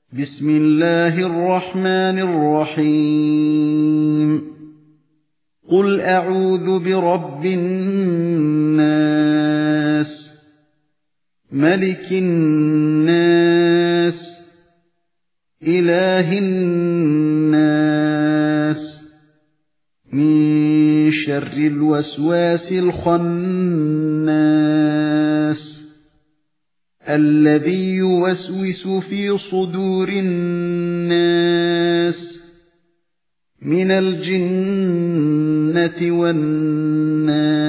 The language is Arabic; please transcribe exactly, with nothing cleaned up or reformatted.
بسم الله الرحمن الرحيم قل أعوذ برب الناس ملك الناس إله الناس من شر الوسواس الخناس الذي يوسوس في صدور الناس من الجنة والناس